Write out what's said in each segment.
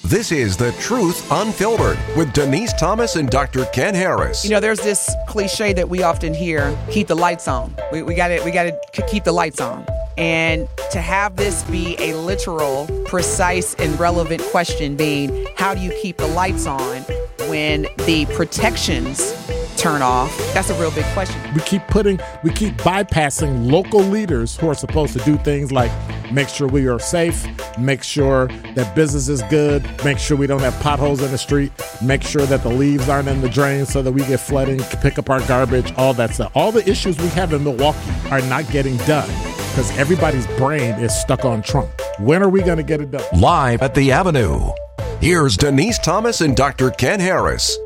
This is The Truth Unfiltered with Denise Thomas and Dr. Ken Harris. You know, there's this cliche that we often hear, keep the lights on. We got to keep the lights on. And to have this be a literal, precise, and relevant question being, how do you keep the lights on when the protections turn off? That's a real big question. We keep bypassing local leaders who are supposed to do things like make sure we are safe, make sure that business is good, make sure we don't have potholes in the street, make sure that the leaves aren't in the drain so that we get flooding, pick up our garbage, all that stuff. All the issues we have in Milwaukee are not getting done because everybody's brain is stuck on Trump. When are we going to get it done? Live at the Avenue, here's Denise Thomas and Dr. Ken Harris.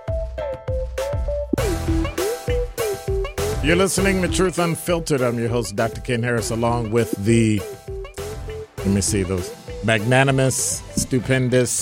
You're listening to Truth Unfiltered. I'm your host, Dr. Ken Harris, along with the, those magnanimous, stupendous,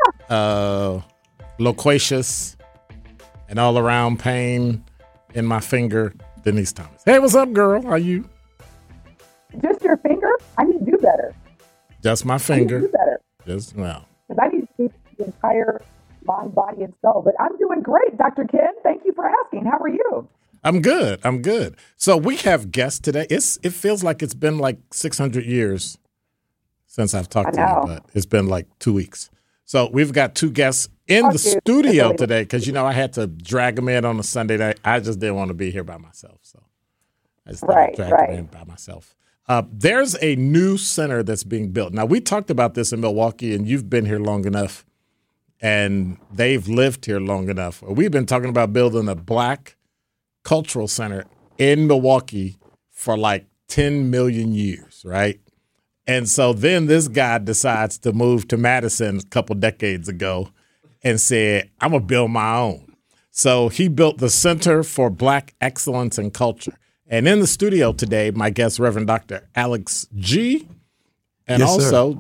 loquacious, and all-around pain in my finger, Denise Thomas. Hey, what's up, girl? How are you? Just your finger? I need to do better. Just my finger. I need to do better. Just, well. Because I need to keep the entire mind, body, and soul. But I'm doing great, Dr. Ken. Thank you for asking. How are you? I'm good. So we have guests today. It feels like it's been like 600 years since I've talked to you, but it's been like 2 weeks. So we've got two guests in the studio today because, I had to drag them in on a Sunday night. I just didn't want to be here by myself. So I just dragged them in by myself. There's a new center that's being built. Now, we talked about this in Milwaukee, and you've been here long enough, and they've lived here long enough. We've been talking about building a Black cultural center in Milwaukee for like 10 million years, right? And so then this guy decides to move to Madison a couple decades ago and said, I'm going to build my own. So he built the Center for Black Excellence in Culture. And in the studio today, my guest, Reverend Dr. Alex G. And yes, also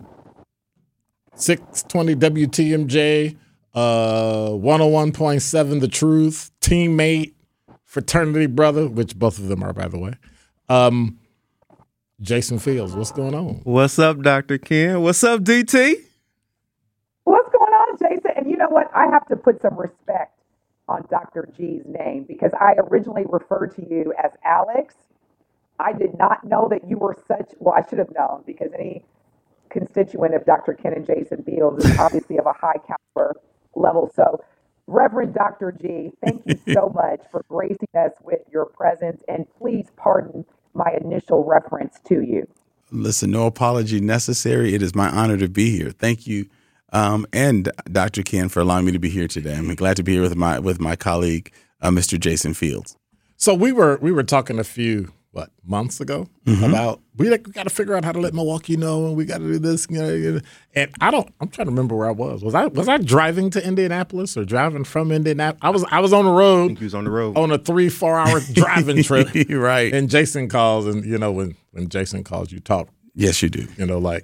620 WTMJ, 101.7 The Truth, teammate, fraternity brother, which both of them are, by the way. Jason Fields, what's going on? What's up, Dr. Ken? What's up, DT? What's going on, Jason? And you know what? I have to put some respect on Dr. G's name because I originally referred to you as Alex. I did not know that you were I should have known because any constituent of Dr. Ken and Jason Fields is obviously of a high caliber level. So Reverend Dr. G, thank you so much for gracing us with your presence, and please pardon my initial reference to you. Listen, no apology necessary. It is my honor to be here. Thank you, and Dr. Ken, for allowing me to be here today. I'm glad to be here with my colleague, Mr. Jason Fields. So we were talking a few months ago about we got to figure out how to let Milwaukee know, and we got to do this, and I'm trying to remember where I was. Was I driving to Indianapolis or driving from Indianapolis? I was on the road. I think he was on the road on a 3-4 hour driving trip. Right. And Jason calls, and when Jason calls, you talk. Yes, you do.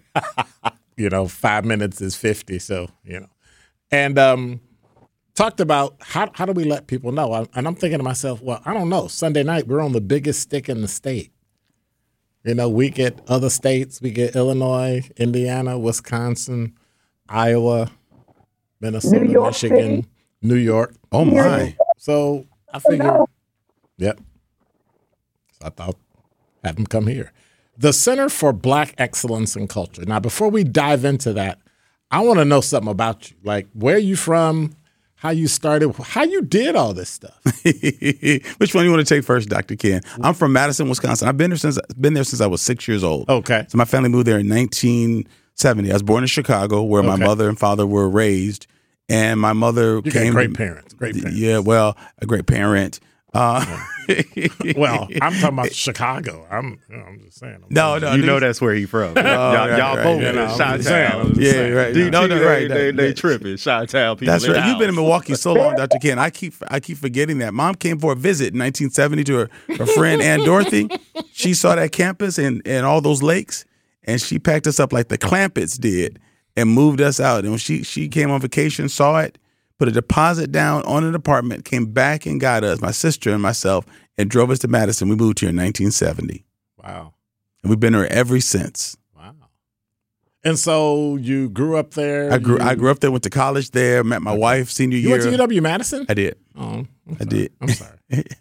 5 minutes is 50. So and talked about how do we let people know? And I'm thinking to myself, well, I don't know. Sunday night, we're on the biggest stick in the state. We get other states. We get Illinois, Indiana, Wisconsin, Iowa, Minnesota, New York Michigan, City. New York. Oh, my. So I figured, yep. So I thought, have them come here. The Center for Black Excellence in Culture. Now, before we dive into that, I want to know something about you. Like, where are you from? How you started, how you did all this stuff. Which one you want to take first, Dr. Ken? I'm from Madison, Wisconsin. I've been there since I was 6 years old. Okay. So my family moved there in 1970. I was born in Chicago, where my mother and father were raised, and my mother came. Great parents. Yeah, well, a great parent. Well, I'm talking about Chicago. I'm just saying. No, you know that's where he from. Y'all both in Chi-Town. Yeah, right. They tripping. Chi-Town people. That's right. You've been in Milwaukee so long, Dr. Ken. I keep forgetting that. Mom came for a visit in 1970 to her friend Aunt Dorothy. She saw that campus and all those lakes, and she packed us up like the Clampetts did and moved us out. And when she came on vacation, saw it, put a deposit down on an apartment, came back and got us, my sister and myself, and drove us to Madison. We moved here in 1970. Wow. And we've been here ever since. Wow. And so you grew up there. I grew up there. Went to college there. Met my wife senior year. You went to UW-Madison? I did. Oh, I did. I'm sorry.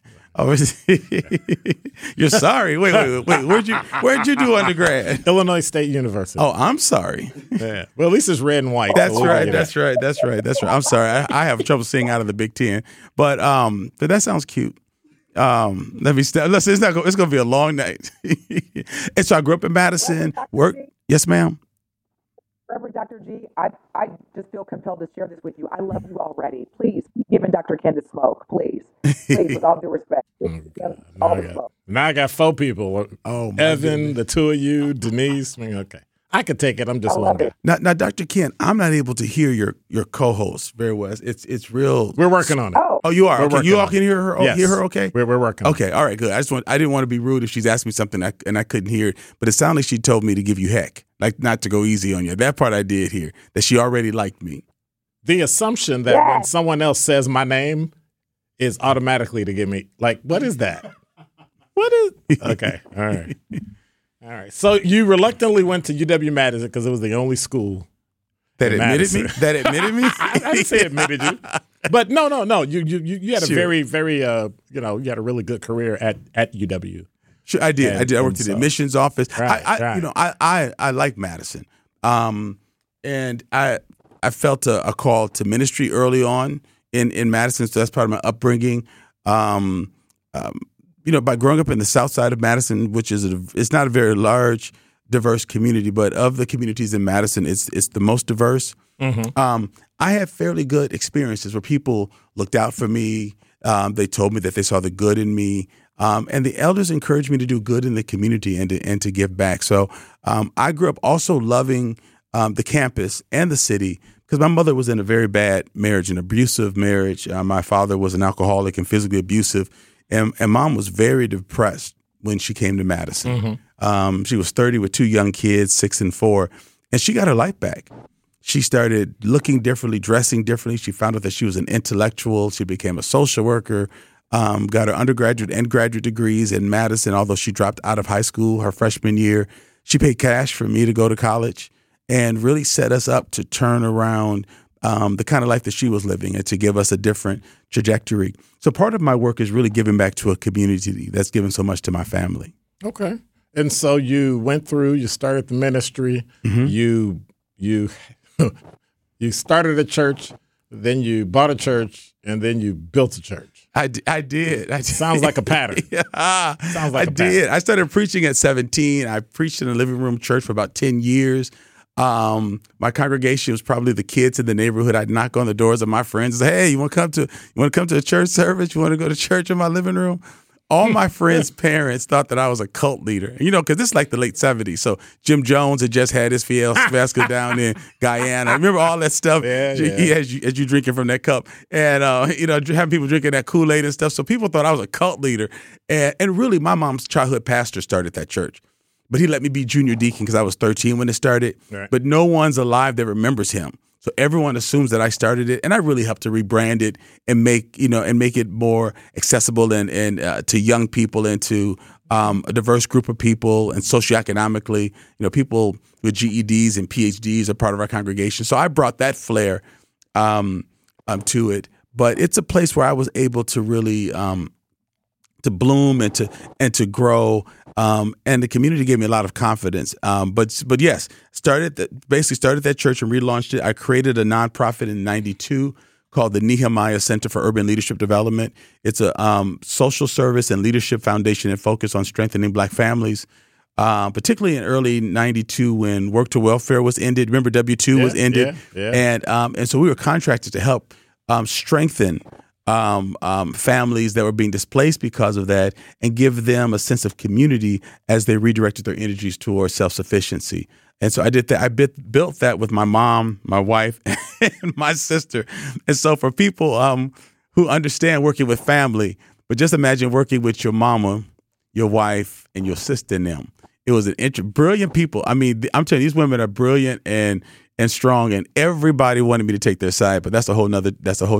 You're sorry. Wait. Where'd you do undergrad? Illinois State University. Oh, I'm sorry. Yeah. Well, at least it's red and white. That's so right. That's right. I'm sorry. I have trouble seeing out of the Big Ten, but that sounds cute. Let me stop. Listen, it's gonna be a long night. And so I grew up in Madison. Yes, ma'am. Reverend Dr. G, I just feel compelled to share this with you. I love you already. Please keep giving Dr. Ken the smoke, please. Please, with all due respect. Now I got 4 people. Oh, Evan, the 2 of you, Denise. Okay. I could take it. I'm just one guy. Now, Dr. Ken, I'm not able to hear your co-host very well. It's real. We're working on it. Oh, you are. Okay. You all can hear her. Yes. Hear her. Okay. We're working. Okay. All right. Good. I didn't want to be rude if she's asked me something and I couldn't hear it. But it sounded like she told me to give you heck, like not to go easy on you. That part I did hear. That she already liked me. The assumption that when someone else says my name is automatically to give me what is that? What is? Okay. All right. All right. So you reluctantly went to UW-Madison because it was the only school that admitted me. That admitted me. I didn't say admitted you, but no. You had a very, very you had a really good career at UW. Sure, I did. I worked in the admissions office. Right. I like Madison, and I felt a call to ministry early on in Madison. So that's part of my upbringing. By growing up in the south side of Madison, which it's not a very large, diverse community, but of the communities in Madison, it's the most diverse. Mm-hmm. I had fairly good experiences where people looked out for me. They told me that they saw the good in me. And the elders encouraged me to do good in the community and to give back. So I grew up also loving the campus and the city because my mother was in a very bad marriage, an abusive marriage. My father was an alcoholic and physically abusive. And Mom was very depressed when she came to Madison. Mm-hmm. She was 30 with 2 young kids, 6 and 4, and she got her life back. She started looking differently, dressing differently. She found out that she was an intellectual. She became a social worker, got her undergraduate and graduate degrees in Madison, although she dropped out of high school her freshman year. She paid cash for me to go to college and really set us up to turn around the kind of life that she was living and to give us a different trajectory. So part of my work is really giving back to a community that's given so much to my family. Okay. And so you started the ministry, mm-hmm. you started a church, then you bought a church, and then you built a church. I did. Sounds like a pattern. Yeah. Sounds like I did. I started preaching at 17. I preached in a living room church for about 10 years. My congregation was probably the kids in the neighborhood. I'd knock on the doors of my friends and say, "Hey, you want to come to a church service? You want to go to church in my living room?" All my friends' parents thought that I was a cult leader, because this is like the late 70s. So Jim Jones had just had his fiasco down in Guyana. I remember all that stuff. Yeah. As you drinking from that cup, and having people drinking that Kool-Aid and stuff. So people thought I was a cult leader, and really, my mom's childhood pastor started that church. But he let me be junior deacon because I was 13 when it started. Right. But no one's alive that remembers him. So everyone assumes that I started it, and I really helped to rebrand it and make it more accessible and to young people and to a diverse group of people and socioeconomically. People with GEDs and PhDs are part of our congregation. So I brought that flair to it. But it's a place where I was able to really to bloom and to grow. And the community gave me a lot of confidence. But yes, started that church and relaunched it. I created a nonprofit in '92 called the Nehemiah Center for Urban Leadership Development. It's a social service and leadership foundation that focused on strengthening Black families, particularly in early '92 when Work to Welfare was ended. Remember, W-2 was ended, and so we were contracted to help strengthen families that were being displaced because of that and give them a sense of community as they redirected their energies towards self-sufficiency. And so I did that. I built that with my mom, my wife, and my sister. And so for people who understand working with family, but just imagine working with your mama, your wife, and your sister and them. It was brilliant people. I mean, I'm telling you, these women are brilliant and strong, and everybody wanted me to take their side, but that's a whole nother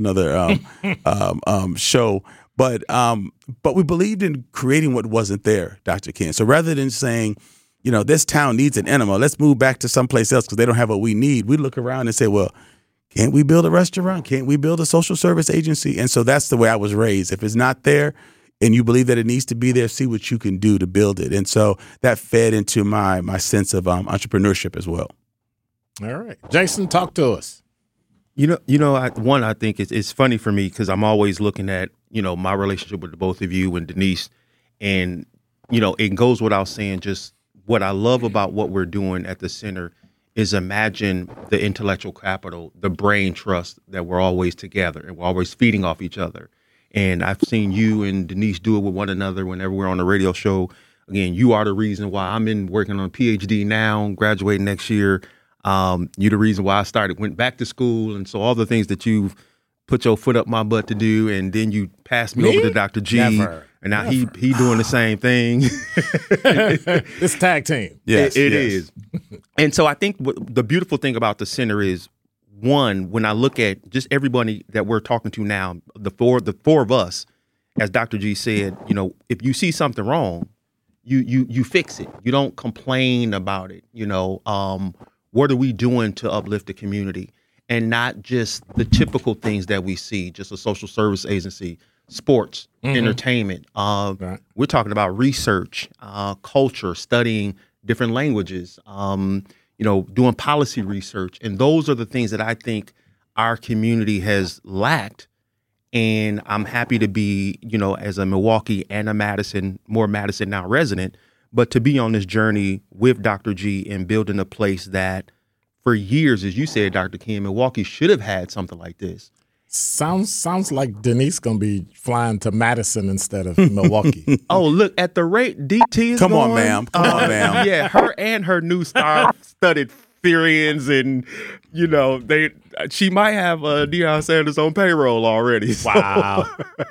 show. But we believed in creating what wasn't there, Dr. Ken. So rather than saying, this town needs an enema. Let's move back to someplace else because they don't have what we need. We look around and say, well, can't we build a restaurant? Can't we build a social service agency? And so that's the way I was raised. If it's not there and you believe that it needs to be there, see what you can do to build it. And so that fed into my sense of entrepreneurship as well. All right. Jason, talk to us. I think it's funny for me because I'm always looking at, my relationship with the both of you and Denise. And, it goes without saying, just what I love about what we're doing at the center is imagine the intellectual capital, the brain trust that we're always together and we're always feeding off each other. And I've seen you and Denise do it with one another whenever we're on the radio show. Again, you are the reason why I'm working on a PhD now, graduating next year. You're the reason why I went back to school. And so all the things that you've put your foot up my butt to do, and then you passed me over to Dr. G. Never. And now he doing the same thing. It's tag team. Yes, it is. And so I think the beautiful thing about the center is, one, when I look at just everybody that we're talking to now, the four of us, as Dr. G said, if you see something wrong, you fix it. You don't complain about it. What are we doing to uplift the community? And not just the typical things that we see, just a social service agency, sports, entertainment. Right. We're talking about research, culture, studying different languages, doing policy research. And those are the things that I think our community has lacked. And I'm happy to be, as a Milwaukee and a Madison now resident, but to be on this journey with Dr. G and building a place that for years, as you said, Dr. Ken, Milwaukee should have had something like this. Sounds like Denise gonna be flying to Madison instead of Milwaukee. Oh, look, at the rate DT is Come going, on, ma'am. Come on, ma'am. Yeah, her and her new star-studded Therians, and she might have Deion Sanders on payroll already. So. Wow.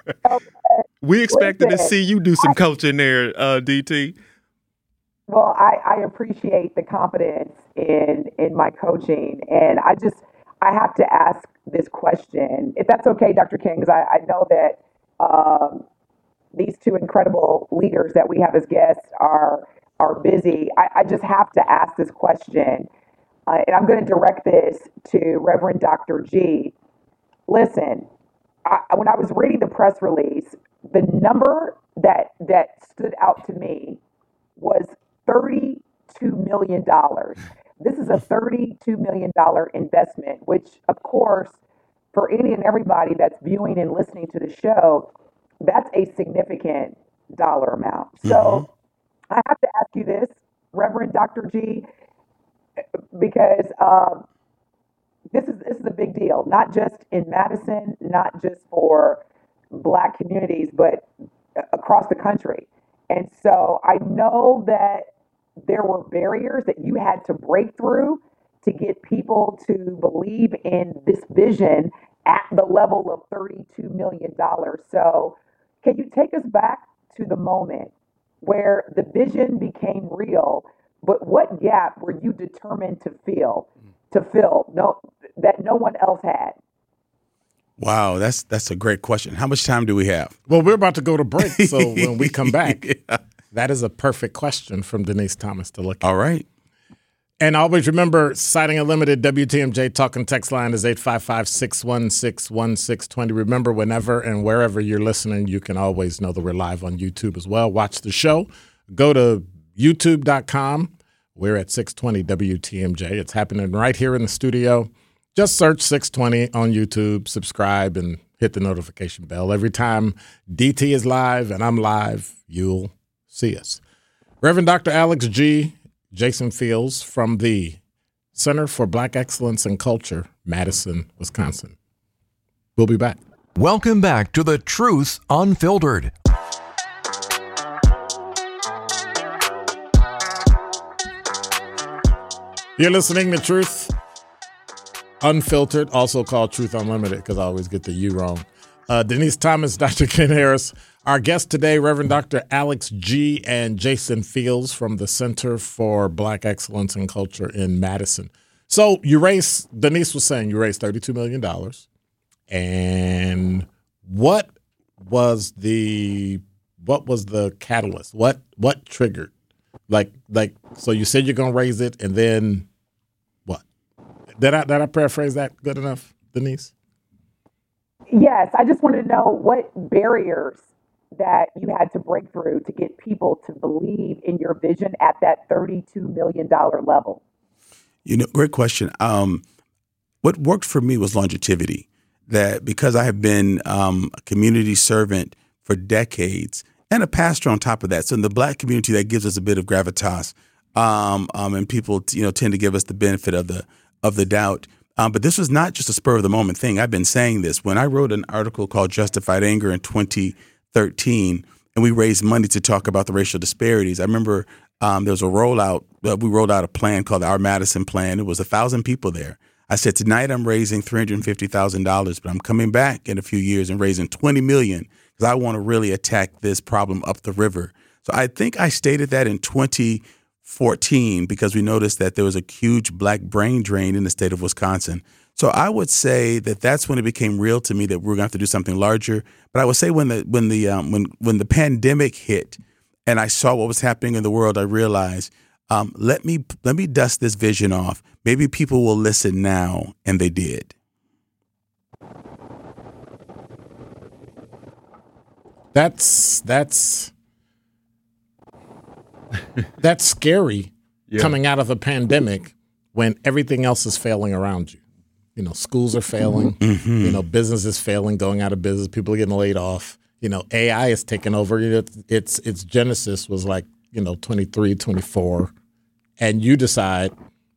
We expected to see you do some coaching there, DT. Well, I appreciate the confidence in my coaching, and I have to ask this question, if that's okay, Dr. King, because I know that these two incredible leaders that we have as guests are busy. I just have to ask this question, and I'm going to direct this to Reverend Dr. G. Listen, when I was reading the press release, the number that stood out to me was $32 million. This is a $32 million investment, which, of course, for any and everybody that's viewing and listening to the show, that's a significant dollar amount. So I have to ask you this, Reverend Dr. G, because this is a big deal, not just in Madison, not just for Black communities, but across the country. And so I know that there were barriers that you had to break through to get people to believe in this vision at the level of $32 million. So can you take us back to the moment where the vision became real, but what gap were you determined to fill that no one else had? Wow, that's a great question. How much time do we have? Well, we're about to go to break, so when we come back, that is a perfect question from Denise Thomas to look at. All right. And always remember, Citing Unlimited, WTMJ talking text line is 855-616-1620. Remember, whenever and wherever you're listening, you can always know that we're live on YouTube as well. Watch the show. Go to youtube.com. We're at 620 WTMJ. It's happening right here in the studio. Just search 620 on YouTube, subscribe, and hit the notification bell. Every time DT is live and I'm live, you'll see us. Reverend Dr. Alex G. Jason Fields from the Center for Black Excellence and Culture, Madison, Wisconsin. We'll be back. Welcome back to The Truth Unfiltered. You're listening to Truth Unfiltered, also called Truth Unlimited, because I always get the U wrong. Denise Thomas, Dr. Ken Harris. Our guests today, Reverend Dr. Alex G. and Jason Fields from the Center for Black Excellence and Culture in Madison. So Denise was saying you raised $32 million. And what was the catalyst? What triggered Like, so you said you're going to raise it, and then what? Did I paraphrase that good enough, Denise? Yes, I just wanted to know what barriers that you had to break through to get people to believe in your vision at that $32 million level. Great question. What worked for me was longevity. That because I have been a community servant for decades and a pastor on top of that. So in the Black community, that gives us a bit of gravitas, and people tend to give us the benefit of the doubt. But this was not just a spur of the moment thing. I've been saying this. When I wrote an article called Justified Anger in 2013, and we raised money to talk about the racial disparities, I remember there was a rollout. We rolled out a plan called Our Madison Plan. It was 1,000 people there. I said, tonight I'm raising $350,000, but I'm coming back in a few years and raising $20 million because I want to really attack this problem up the river. So I think I stated that in 2014 because we noticed that there was a huge Black brain drain in the state of Wisconsin. So I would say that that's when it became real to me that we're going to have to do something larger. But I would say when the pandemic hit and I saw what was happening in the world, I realized let me dust this vision off. Maybe people will listen now, and they did. That's scary coming out of a pandemic when everything else is failing around you. Schools are failing, business is failing, going out of business, people are getting laid off. AI is taking over. Its genesis was like, 23, 24. And you decide,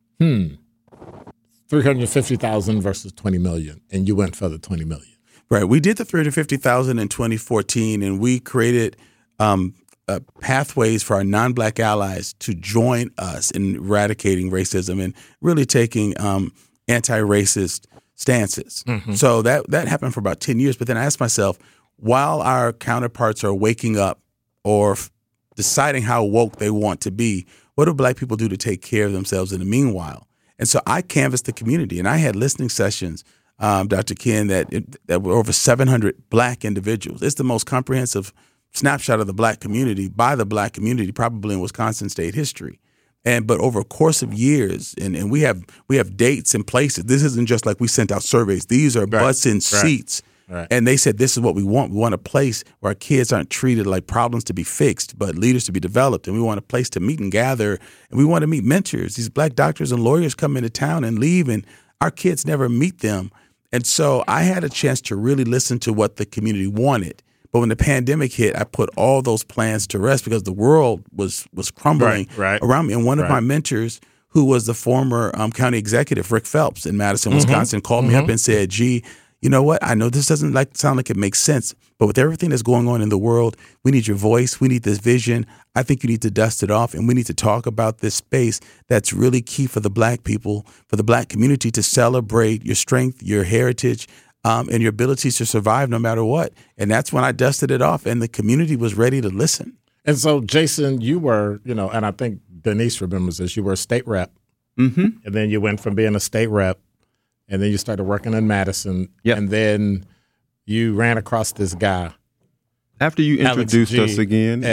350,000 versus 20 million. And you went for the 20 million. Right. We did the 350,000 in 2014, and we created pathways for our non-Black allies to join us in eradicating racism and really taking anti-racist stances. Mm-hmm. So that happened for about 10 years. But then I asked myself, while our counterparts are waking up or deciding how woke they want to be, what do Black people do to take care of themselves in the meanwhile? And so I canvassed the community, and I had listening sessions, Dr. Ken, that were over 700 Black individuals. It's the most comprehensive snapshot of the Black community by the Black community, probably in Wisconsin state history. But over a course of years, and we have dates and places. This isn't just like we sent out surveys. These are butts in seats. Right. And they said, this is what we want. We want a place where our kids aren't treated like problems to be fixed, but leaders to be developed. And we want a place to meet and gather. And we want to meet mentors. These Black doctors and lawyers come into town and leave, and our kids never meet them. And so I had a chance to really listen to what the community wanted. But when the pandemic hit, I put all those plans to rest because the world was crumbling around me. And one of my mentors, who was the former county executive, Rick Phelps in Madison, Wisconsin, called me up and said, "Gee, you know what? I know this doesn't sound like it makes sense, but with everything that's going on in the world, we need your voice. We need this vision. I think you need to dust it off, and we need to talk about this space that's really key for the Black people, for the Black community to celebrate your strength, your heritage, and your abilities to survive no matter what." And that's when I dusted it off, and the community was ready to listen. And so, Jason, you were, and I think Denise remembers this, you were a state rep. Mm-hmm. And then you went from being a state rep, and then you started working in Madison. Yep. And then you ran across this guy. After you introduced us again.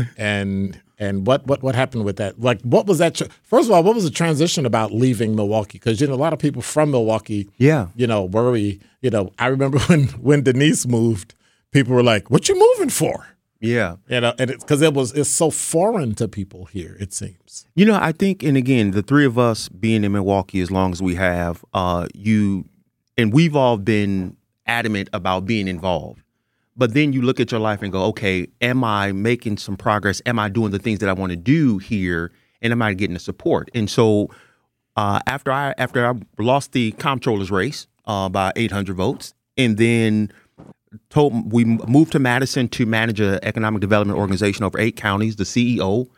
And what happened with that? Like, what was that? First of all, what was the transition about leaving Milwaukee? Because, a lot of people from Milwaukee, worry. I remember when Denise moved, people were like, "What you moving for?" Yeah. And it's because it's so foreign to people here, it seems. I think, and again, the three of us being in Milwaukee as long as we have, and we've all been adamant about being involved. But then you look at your life and go, okay, am I making some progress? Am I doing the things that I want to do here? And am I getting the support? And so after I lost the comptroller's race by 800 votes, and then we moved to Madison to manage an economic development organization over 8 counties, the CEO.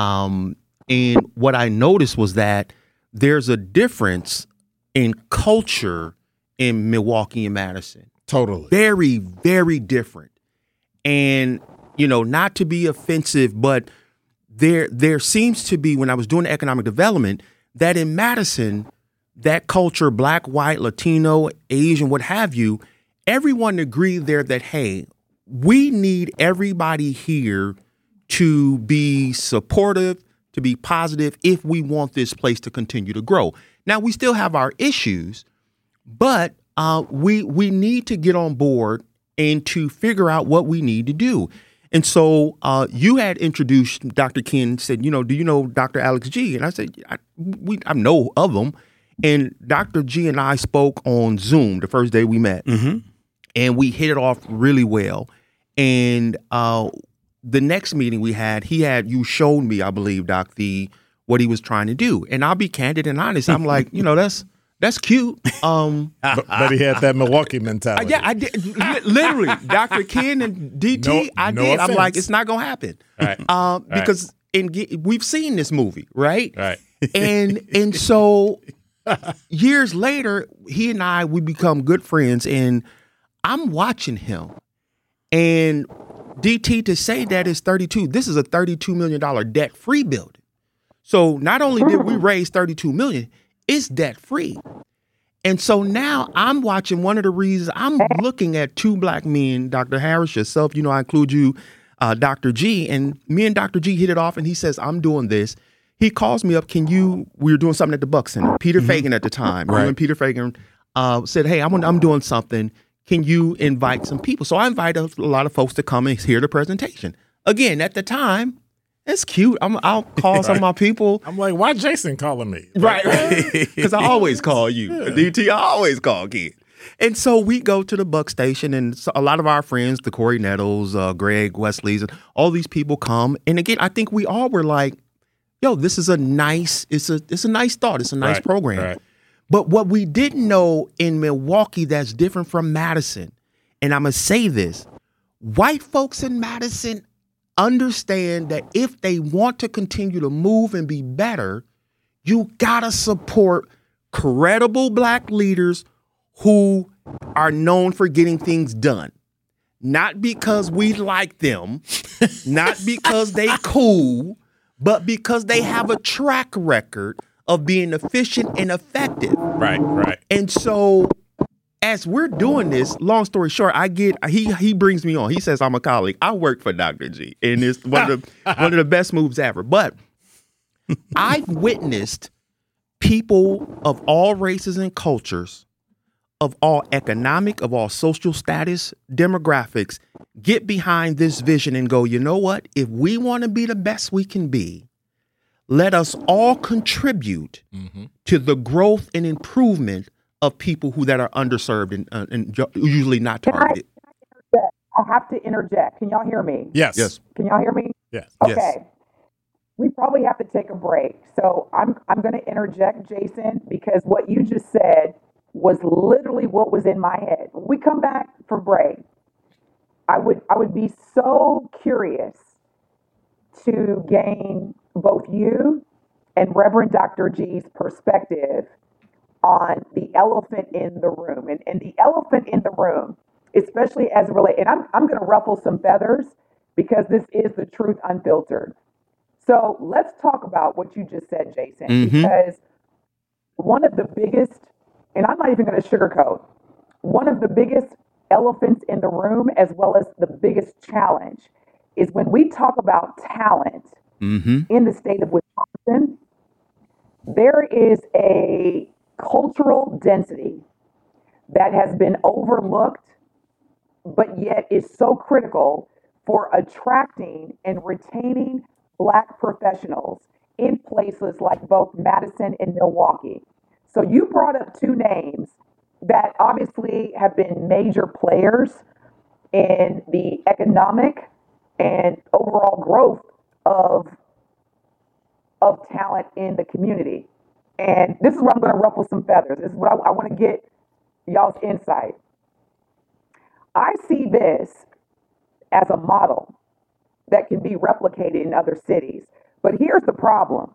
And what I noticed was that there's a difference in culture in Milwaukee and Madison. Totally. Very, very different. And, not to be offensive, but there seems to be, when I was doing economic development, that in Madison, that culture, Black, white, Latino, Asian, what have you, everyone agreed there that, hey, we need everybody here to be supportive, to be positive if we want this place to continue to grow. Now, we still have our issues, but we need to get on board and to figure out what we need to do. And so you had introduced Dr. Ken, said, do you know Dr. Alex G? And I said, I know of him. And Dr. G and I spoke on Zoom the first day we met. Mm-hmm. And we hit it off really well. And the next meeting we had, you showed me, I believe, Doc, what he was trying to do. And I'll be candid and honest. I'm like, that's cute. But he had that Milwaukee mentality. Yeah, I did. Literally, Dr. Ken and DT, I did. I'm like, it's not going to happen. Right. Because we've seen this movie, right? Right. And so years later, he and we become good friends. And I'm watching him. And DT, to say that is 32, this is a $32 million debt-free building. So not only did we raise $32 million, it's debt-free. And so now I'm watching, one of the reasons I'm looking at two black men, Dr. Harris, yourself, I include you, Dr. G, and me and Dr. G hit it off, and he says, I'm doing this. He calls me up, we were doing something at the Buck Center. Peter Fagan at the time. Right. And Peter Fagan said, hey, I'm doing something. Can you invite some people? So I invited a lot of folks to come and hear the presentation. Again, at the time, it's cute. I'll call some of my people. I'm like, why Jason calling me? Right. Because I always call you. Yeah. DT, I always call Kid. And so we go to the Buck Station, and a lot of our friends, the Corey Nettles, Greg Wesley's, and all these people come. And again, I think we all were like, yo, this is a nice thought. It's a nice program. Right. But what we didn't know in Milwaukee that's different from Madison, and I'm going to say this, white folks in Madison understand that if they want to continue to move and be better, you got to support credible black leaders who are known for getting things done. Not because we like them, not because they cool, but because they have a track record of being efficient and effective. Right. And so as we're doing this, long story short, he brings me on. He says I'm a colleague. I work for Dr. G, and it's one of the best moves ever. But I've witnessed people of all races and cultures, of all economic, of all social status, demographics, get behind this vision and go, you know what? If we want to be the best we can be, let us all contribute to the growth and improvement of people that are underserved and usually not targeted. I have to interject. Can y'all hear me? Yes. Can y'all hear me? Yes. Okay. Yes. We probably have to take a break. So I'm going to interject, Jason, because what you just said was literally what was in my head. When we come back for break, I would be so curious to gain both you and Reverend Dr. G's perspective on the elephant in the room. And the elephant in the room, especially as it relates, and I'm going to ruffle some feathers because this is the truth unfiltered. So let's talk about what you just said, Jason, because one of the biggest, and I'm not even going to sugarcoat, one of the biggest elephants in the room, as well as the biggest challenge, is when we talk about talent in the state of Wisconsin, there is a cultural density that has been overlooked, but yet is so critical for attracting and retaining Black professionals in places like both Madison and Milwaukee. So you brought up two names that obviously have been major players in the economic and overall growth of talent in the community. And this is where I'm going to ruffle some feathers. This is what I want to get y'all's insight. I see this as a model that can be replicated in other cities. But here's the problem.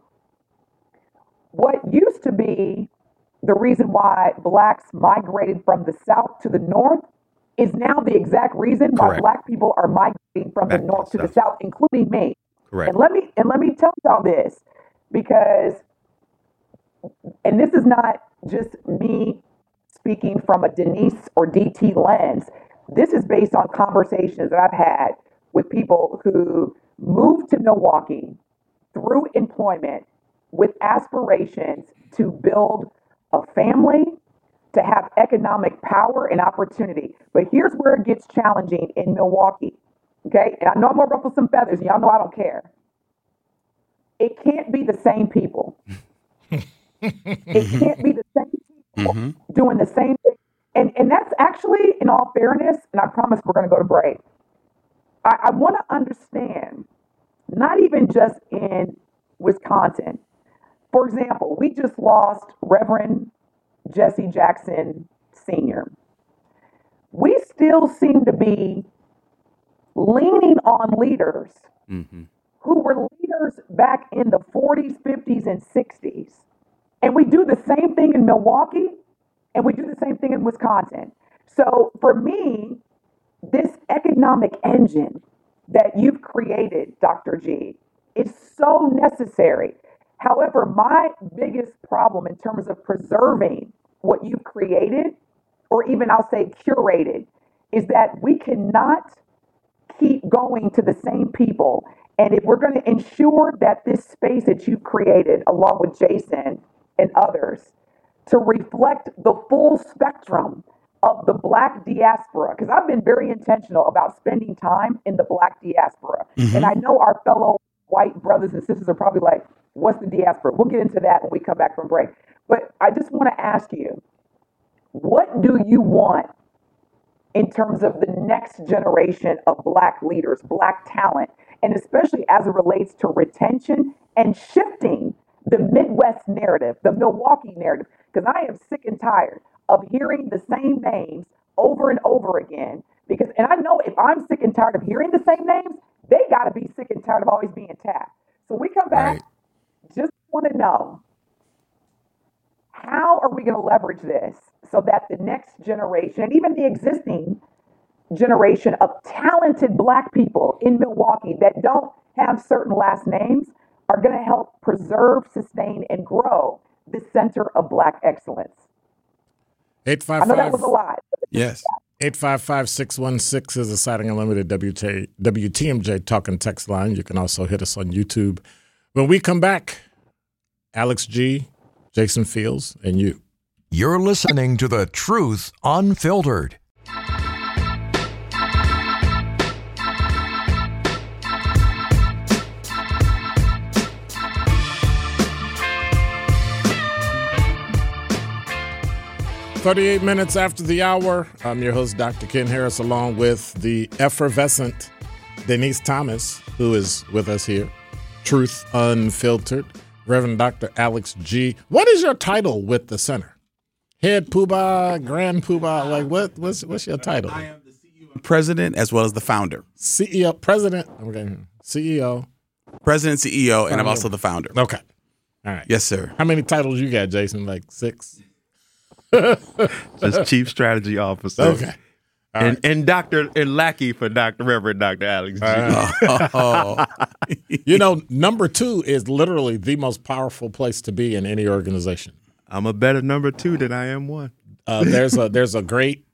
What used to be the reason why Blacks migrated from the South to the North is now the exact reason why Black people are migrating from the North to the South, including me. Correct. And let me tell y'all this, because, and this is not just me speaking from a Denise or DT lens. This is based on conversations that I've had with people who moved to Milwaukee through employment with aspirations to build a family, to have economic power and opportunity. But here's where it gets challenging in Milwaukee. Okay. And I know I'm going to ruffle some feathers, and y'all know I don't care. It can't be the same people. It can't be the same people doing the same thing. And that's actually, in all fairness, and I promise we're going to go to break. I want to understand, not even just in Wisconsin. For example, we just lost Reverend Jesse Jackson Sr. We still seem to be leaning on leaders who were leaders back in the 40s, 50s, and 60s. And we do the same thing in Milwaukee, and we do the same thing in Wisconsin. So for me, this economic engine that you've created, Dr. G, is so necessary. However, my biggest problem in terms of preserving what you've created, or even I'll say curated, is that we cannot keep going to the same people. And if we're going to ensure that this space that you've created, along with Jason and others, to reflect the full spectrum of the Black diaspora, because I've been very intentional about spending time in the Black diaspora. And I know our fellow white brothers and sisters are probably like, what's the diaspora? We'll get into that when we come back from break. But I just want to ask you, what do you want in terms of the next generation of Black leaders, Black talent, and especially as it relates to retention and shifting the Midwest narrative, the Milwaukee narrative? Because I am sick and tired of hearing the same names over and over again. And I know if I'm sick and tired of hearing the same names, they got to be sick and tired of always being tapped. So we come back, just want to know, how are we going to leverage this so that the next generation, and even the existing generation of talented Black people in Milwaukee that don't have certain last names, are going to help preserve, sustain, and grow the center of Black excellence? 855. I know that was a lot. Yes. 855-616 is the Citing Unlimited WTMJ talk and text line. You can also hit us on YouTube. When we come back, Alex G., Jason Fields, and you. You're listening to The Truth Unfiltered. "38 minutes after the hour." I'm your host, Dr. Ken Harris, along with the effervescent Denise Thomas, who is with us here. Truth Unfiltered. Reverend Dr. Alex G. What is your title with the center? Head Poobah, Grand Poobah, like what's your title? I am the CEO, president, as well as the founder. CEO, president, okay, CEO. President, CEO, and I'm also the founder. Okay. All right. Yes, sir. How many titles you got, Jason? Like 6? Just Chief Strategy Officer. Okay. And Dr. and Lackey for Reverend Dr. Alex G. You know, number 2 is literally the most powerful place to be in any organization. I'm a better number 2 than I am 1. There's a great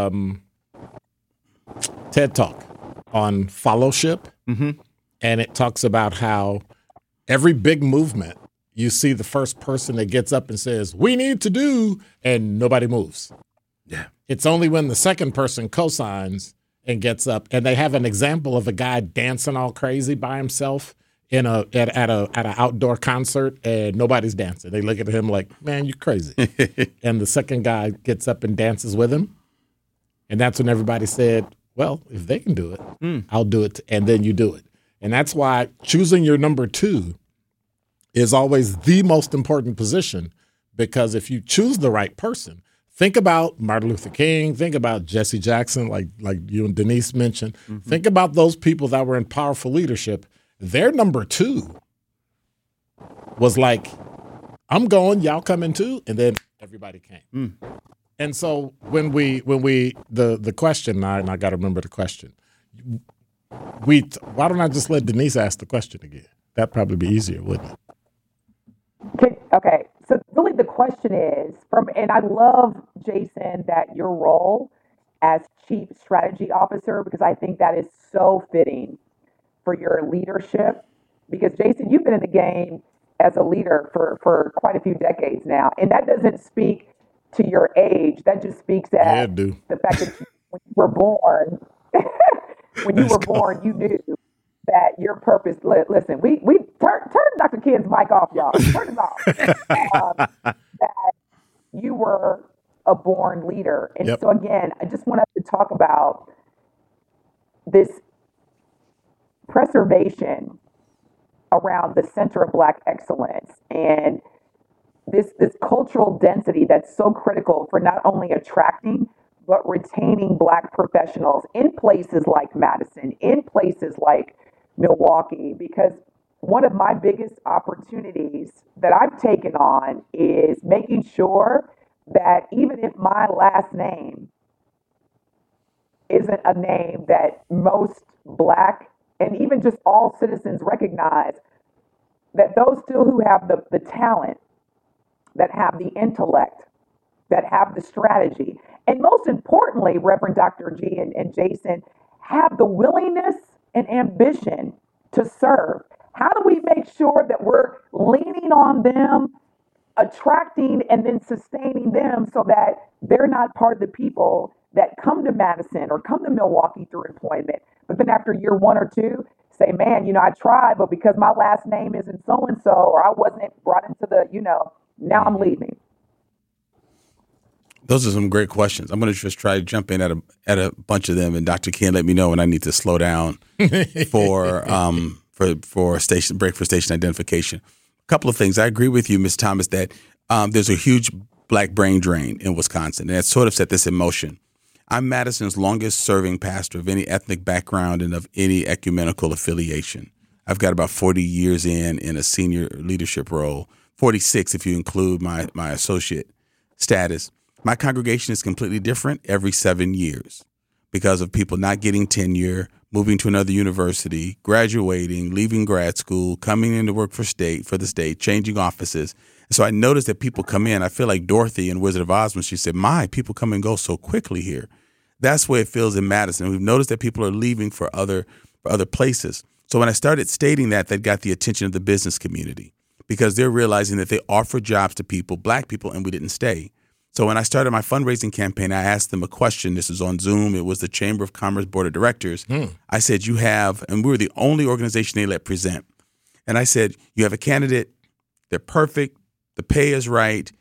TED Talk on fellowship, and it talks about how every big movement, you see the first person that gets up and says, "We need to do," and nobody moves. Yeah. It's only when the second person cosigns and gets up, and they have an example of a guy dancing all crazy by himself at an outdoor concert, and nobody's dancing. They look at him like, "Man, you're crazy." And the second guy gets up and dances with him, and that's when everybody said, "Well, if they can do it, I'll do it." And then you do it, and that's why choosing your number 2 is always the most important position, because if you choose the right person. Think about Martin Luther King. Think about Jesse Jackson, like you and Denise mentioned. Think about those people that were in powerful leadership. Their number 2 was like, "I'm going, y'all coming too," and then everybody came. And so when we the question, and I got to remember the question. Why don't I just let Denise ask the question again? That'd probably be easier, wouldn't it? Okay. So really the question is and I love, Jason, that your role as Chief Strategy Officer, because I think that is so fitting for your leadership, because Jason, you've been in the game as a leader for quite a few decades now, and that doesn't speak to your age. That just speaks at the fact that when you were born, you knew that your purpose. Listen, we turn Dr. Ken's mic off, y'all. Turn it off. That you were a born leader, and so again, I just want us to talk about this preservation around the center of Black excellence and this cultural density that's so critical for not only attracting but retaining Black professionals in places like Madison, in places like Milwaukee, because one of my biggest opportunities that I've taken on is making sure that even if my last name isn't a name that most Black and even just all citizens recognize, that those still who have the talent, that have the intellect, that have the strategy, and most importantly, Reverend Dr. G and Jason, have the willingness and ambition to serve. How do we make sure that we're leaning on them, attracting and then sustaining them so that they're not part of the people that come to Madison or come to Milwaukee through employment, but then after year 1 or 2, say, man, I tried, but because my last name isn't so-and-so, or I wasn't brought into the, now I'm leaving. Those are some great questions. I'm going to just try to jump in at a bunch of them, and Dr. Ken, let me know when I need to slow down for station break for station identification. A couple of things. I agree with you, Ms. Thomas, that there's a huge Black brain drain in Wisconsin, and that sort of set this in motion. I'm Madison's longest serving pastor of any ethnic background and of any ecumenical affiliation. I've got about 40 years in a senior leadership role, 46 if you include my associate status. My congregation is completely different every 7 years because of people not getting tenure, moving to another university, graduating, leaving grad school, coming into work for the state, changing offices. And so I noticed that people come in. I feel like Dorothy in Wizard of Oz when she said, people come and go so quickly here. That's where it feels in Madison. We've noticed that people are leaving for other places. So when I started stating that got the attention of the business community because they're realizing that they offer jobs to people, Black people, and we didn't stay. So when I started my fundraising campaign, I asked them a question. This was on Zoom. It was the Chamber of Commerce Board of Directors. I said, and we were the only organization they let present. And I said, you have a candidate, they're perfect, the pay is right,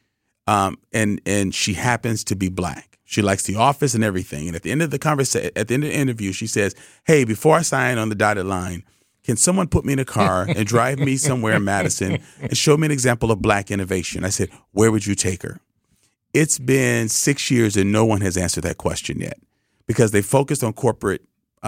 and she happens to be Black. She likes the office and everything. And at the end of the interview, she says, hey, before I sign on the dotted line, can someone put me in a car and drive me somewhere in Madison and show me an example of Black innovation? I said, where would you take her? It's been 6 years and no one has answered that question yet because they focused on corporate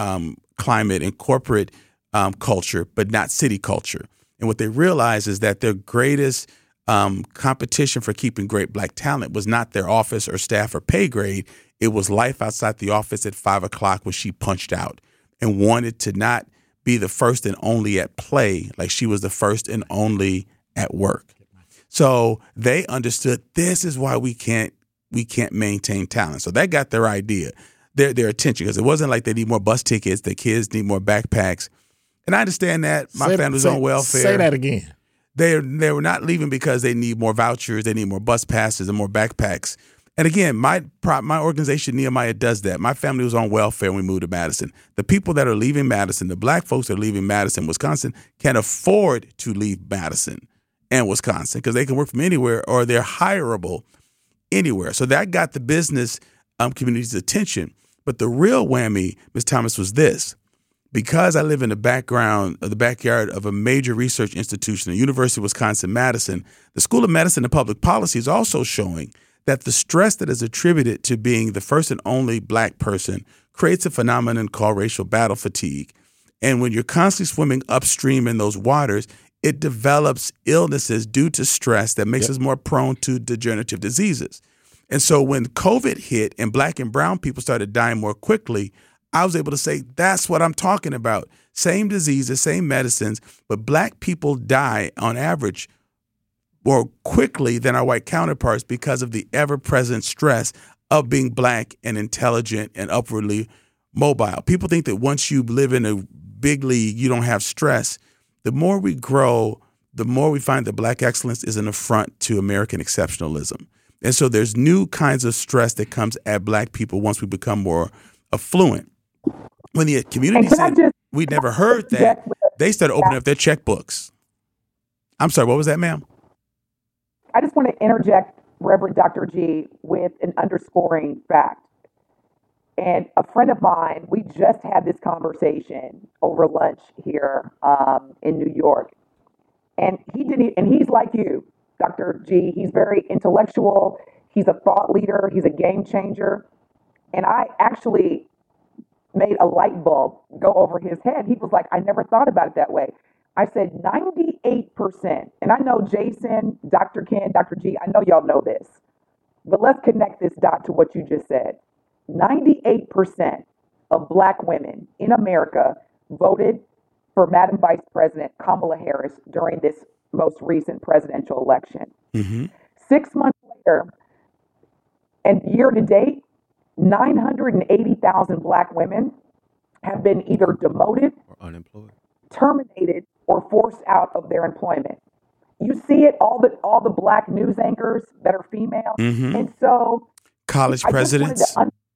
climate and corporate culture, but not city culture. And what they realized is that their greatest competition for keeping great Black talent was not their office or staff or pay grade. It was life outside the office at 5 o'clock when she punched out and wanted to not be the first and only at play like she was the first and only at work. So they understood this is why we can't maintain talent. So that got their idea, their attention, because it wasn't like they need more bus tickets, the kids need more backpacks. And I understand that. My family's on welfare. Say that again. They were not leaving because they need more vouchers, they need more bus passes and more backpacks. And again, my organization, Nehemiah, does that. My family was on welfare when we moved to Madison. The people that are leaving Madison, the Black folks that are leaving Madison, Wisconsin, can afford to leave Madison and Wisconsin because they can work from anywhere or they're hireable anywhere. So that got the business community's attention. But the real whammy, Ms. Thomas, was this. Because I live in the backyard of a major research institution, the University of Wisconsin-Madison, the School of Medicine and Public Policy is also showing that the stress that is attributed to being the first and only Black person creates a phenomenon called racial battle fatigue. And when you're constantly swimming upstream in those waters, it develops illnesses due to stress that makes us more prone to degenerative diseases. And so when COVID hit and Black and brown people started dying more quickly, I was able to say, that's what I'm talking about. Same diseases, same medicines, but Black people die on average more quickly than our white counterparts because of the ever-present stress of being Black and intelligent and upwardly mobile. People think that once you live in a big league, you don't have stress. the more we grow, the more we find that Black excellence is an affront to American exceptionalism. And so there's new kinds of stress that comes at Black people once we become more affluent. When the community said we'd never heard that, they started opening up their checkbooks. I'm sorry, what was that, ma'am? I just want to interject, Reverend Dr. G, with an underscoring fact. And a friend of mine, we just had this conversation over lunch here in New York. And he's like you, Dr. G. He's very intellectual. He's a thought leader. He's a game changer. And I actually made a light bulb go over his head. He was like, I never thought about it that way. I said 98%. And I know Jason, Dr. Ken, Dr. G, I know y'all know this. But let's connect this dot to what you just said. 98% of Black women in America voted for Madam Vice President Kamala Harris during this most recent presidential election. Mm-hmm. 6 months later, and year to date, 980,000 Black women have been either demoted, or unemployed, terminated, or forced out of their employment. You see it, all the Black news anchors that are female. Mm-hmm. And so college presidents.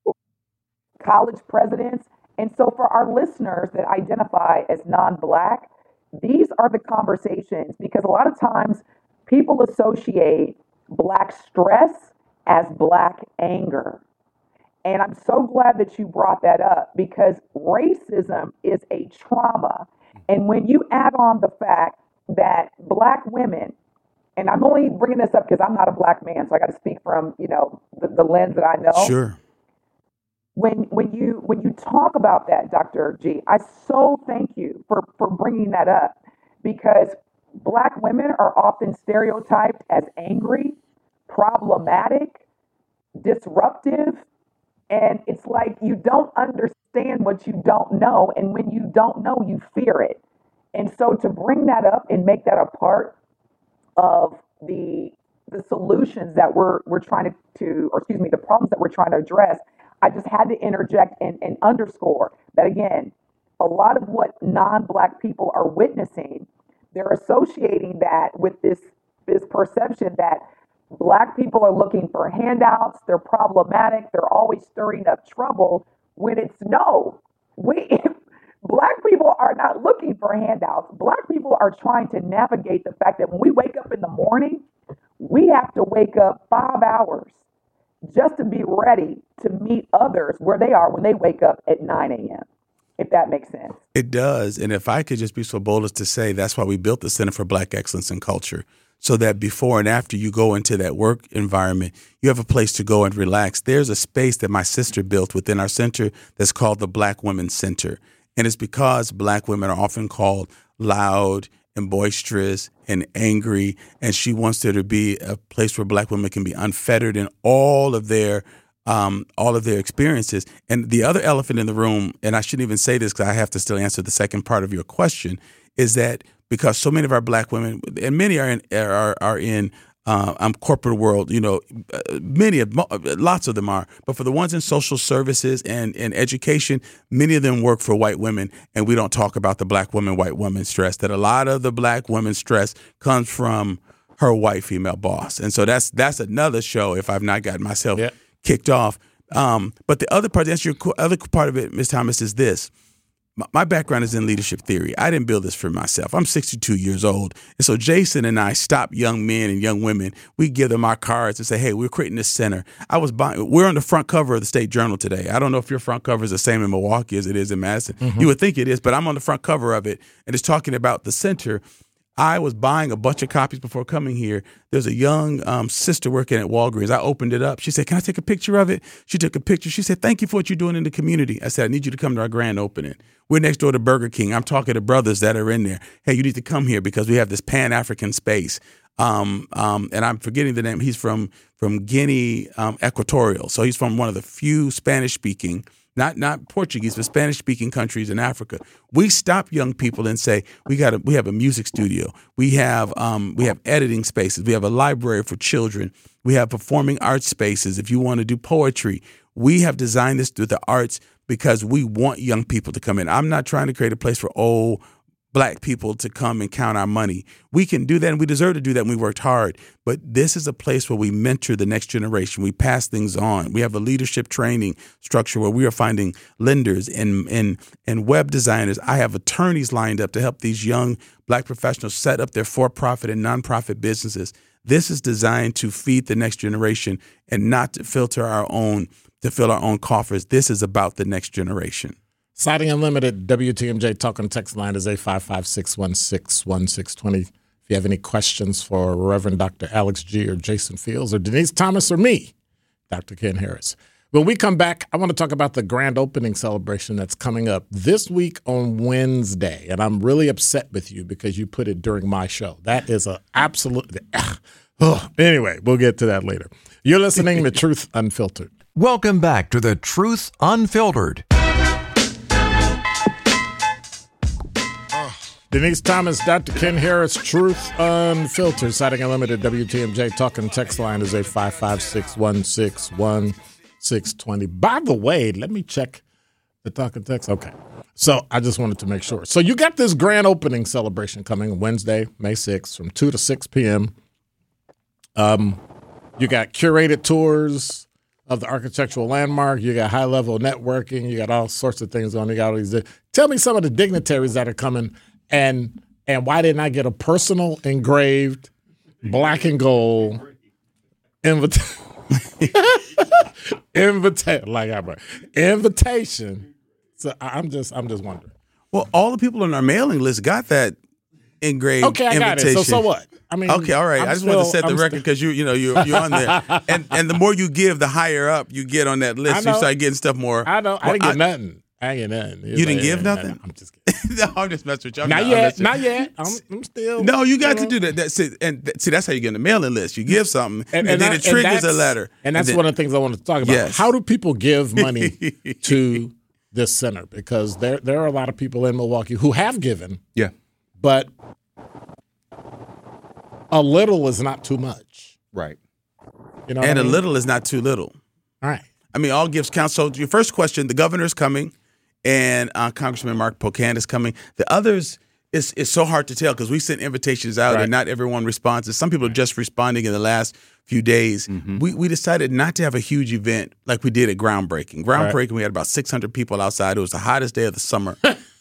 And so for our listeners that identify as non-Black, these are the conversations, because a lot of times people associate Black stress as Black anger. And I'm so glad that you brought that up, because racism is a trauma. And when you add on the fact that Black women, and I'm only bringing this up because I'm not a Black man, so I got to speak from, the lens that I know. Sure. When you talk about that, Dr. G, I so thank you for bringing that up, because Black women are often stereotyped as angry, problematic, disruptive, and it's like you don't understand what you don't know, and when you don't know, you fear it. And so to bring that up and make that a part of the solutions that we're trying the problems that we're trying to address, I just had to interject and underscore that, again, a lot of what non-Black people are witnessing, they're associating that with this perception that Black people are looking for handouts, they're problematic, they're always stirring up trouble, when it's no. Black people are not looking for handouts. Black people are trying to navigate the fact that when we wake up in the morning, we have to wake up 5 hours just to be ready to meet others where they are when they wake up at 9 a.m., if that makes sense. It does. And if I could just be so bold as to say, that's why we built the Center for Black Excellence in Culture, so that before and after you go into that work environment, you have a place to go and relax. There's a space that my sister built within our center that's called the Black Women's Center. And it's because Black women are often called loud and boisterous and angry, and she wants there to be a place where Black women can be unfettered in all of their experiences. And the other elephant in the room, and I shouldn't even say this because I have to still answer the second part of your question, is that because so many of our Black women, and many are in corporate world, lots of them are. But for the ones in social services and education, many of them work for white women, and we don't talk about the Black woman, white woman stress. That a lot of the Black woman stress comes from her white female boss, and so that's another show. If I've not gotten myself kicked off, but the other part, that's your other part of it, Ms. Thomas, is this. My background is in leadership theory. I didn't build this for myself. I'm 62 years old. And so Jason and I stop young men and young women. We give them our cards and say, hey, we're creating this center. We're on the front cover of the State Journal today. I don't know if your front cover is the same in Milwaukee as it is in Madison. Mm-hmm. You would think it is, but I'm on the front cover of it, and it's talking about the center. I was buying a bunch of copies before coming here. There's a young sister working at Walgreens. I opened it up. She said, can I take a picture of it? She took a picture. She said, thank you for what you're doing in the community. I said, I need you to come to our grand opening. We're next door to Burger King. I'm talking to brothers that are in there. Hey, you need to come here because we have this Pan-African space. And I'm forgetting the name. He's from Guinea Equatorial. So he's from one of the few Spanish-speaking, not Portuguese, but Spanish-speaking countries in Africa. We stop young people and say, we have a music studio. We have editing spaces. We have a library for children. We have performing arts spaces. If you want to do poetry, we have designed this through the arts because we want young people to come in. I'm not trying to create a place for old Black people to come and count our money. We can do that, and we deserve to do that, and we worked hard. But this is a place where we mentor the next generation. We pass things on. We have a leadership training structure where we are finding lenders and web designers. I have attorneys lined up to help these young Black professionals set up their for-profit and nonprofit businesses. This is designed to feed the next generation and not to fill our own coffers. This is about the next generation. Siding Unlimited, WTMJ talk and text line is 855-616-1620. If you have any questions for Reverend Dr. Alex G. or Jason Fields or Denise Thomas or me, Dr. Ken Harris. When we come back, I want to talk about the grand opening celebration that's coming up this week on Wednesday. And I'm really upset with you because you put it during my show. That is an absolute... Anyway, we'll get to that later. You're listening to Truth Unfiltered. Welcome back to the Truth Unfiltered. Denise Thomas, Dr. Ken Harris, Truth Unfiltered. Siding Unlimited, WTMJ talk and text line is 855-616-1620. By the way, let me check the talk and text. Okay. So I just wanted to make sure. So you got this grand opening celebration coming Wednesday, May 6th from 2 to 6 p.m. You got curated tours of the architectural landmark. You got high-level networking. You got all sorts of things on. You got all these. Tell me some of the dignitaries that are coming. And why didn't I get a personal engraved black and gold invitation? So I'm just wondering. Well, all the people on our mailing list got that engraved invitation. I got it. So what? I mean, okay, all right. I just wanted to set the record because you're on there, and the more you give, the higher up you get on that list. You start getting stuff more. I know. I didn't get nothing. You didn't give nothing? I'm just kidding. No, I'm just messing with you. Not yet. I'm still. No, you got to do that. That's how you get on the mailing list. You give something, and then it triggers a letter. And that's one of the things I wanted to talk about. Yes. How do people give money to this center? Because there are a lot of people in Milwaukee who have given. Yeah. But a little is not too much. Right. You know, and a little is not too little. All right. I mean, all gifts count. So your first question, the governor's coming. And Congressman Mark Pocan is coming. The others, it's so hard to tell because we sent invitations out and not everyone responds. Some people are just responding in the last few days. Mm-hmm. We decided not to have a huge event like we did at Groundbreaking. We had about 600 people outside. It was the hottest day of the summer.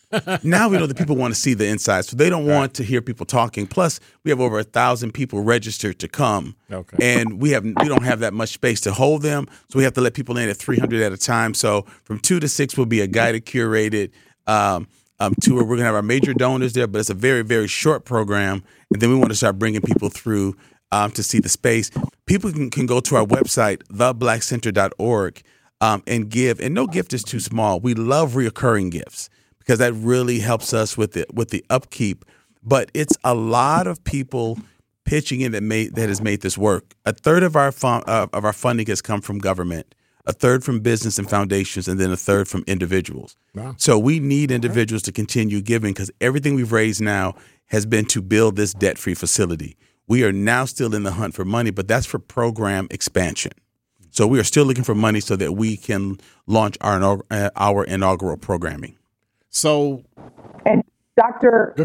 Now we know that people want to see the inside, so they don't want to hear people talking. Plus, we have over 1,000 people registered to come, and we don't have that much space to hold them, so we have to let people in at 300 at a time. So from 2 to 6 will be a guided, curated tour. We're going to have our major donors there, but it's a very, very short program, and then we want to start bringing people through to see the space. People can go to our website, theblackcenter.org, and give, and no gift is too small. We love reoccurring gifts, because that really helps us with the upkeep. But it's a lot of people pitching in that has made this work. A third of our funding has come from government, a third from business and foundations, and then a third from individuals. Wow. So we need individuals to continue giving because everything we've raised now has been to build this debt-free facility. We are now still in the hunt for money, but that's for program expansion. So we are still looking for money so that we can launch our inaugural programming. So, and Dr.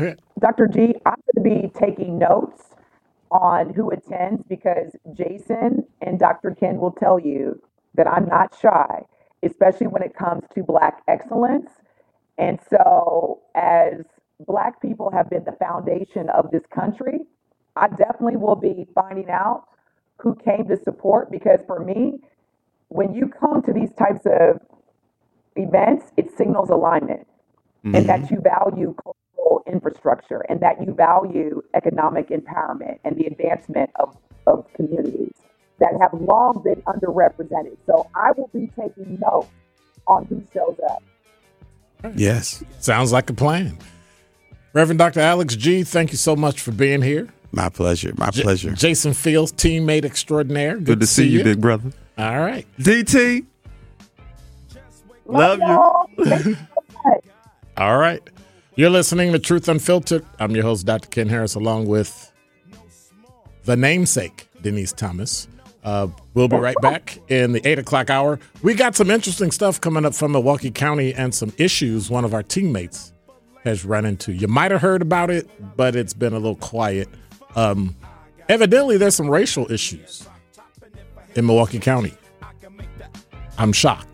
G, I'm going to be taking notes on who attends because Jason and Dr. Ken will tell you that I'm not shy, especially when it comes to Black excellence. And so as Black people have been the foundation of this country, I definitely will be finding out who came to support because for me, when you come to these types of events, it signals alignment. Mm-hmm. And that you value cultural infrastructure and that you value economic empowerment and the advancement of communities that have long been underrepresented. So I will be taking notes on who shows up. Yes. Sounds like a plan. Reverend Dr. Alex G., thank you so much for being here. My pleasure. My pleasure. Jason Fields, teammate extraordinaire. Good to see you, big brother. All right. DT. Love you. All right. You're listening to Truth Unfiltered. I'm your host, Dr. Ken Harris, along with the namesake, Denise Thomas. We'll be right back in the 8 o'clock hour. We got some interesting stuff coming up from Milwaukee County and some issues one of our teammates has run into. You might have heard about it, but it's been a little quiet. Evidently, there's some racial issues in Milwaukee County. I'm shocked.